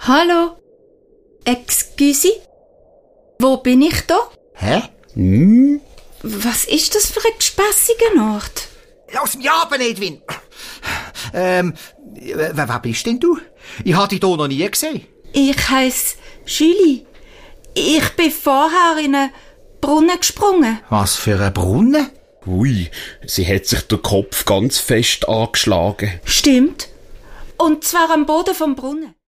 Hallo? Excuse? Wo bin ich da? Hä? Was ist das für ein gespässiger Ort? Lass mich ab, Edwin! Wer bist denn du? Ich habe dich hier noch nie gesehen. Ich heiss Julie. Ich bin vorher in einen Brunnen gesprungen. Was für ein Brunnen? Ui, sie hat sich den Kopf ganz fest angeschlagen. Stimmt. Und zwar am Boden vom Brunnen.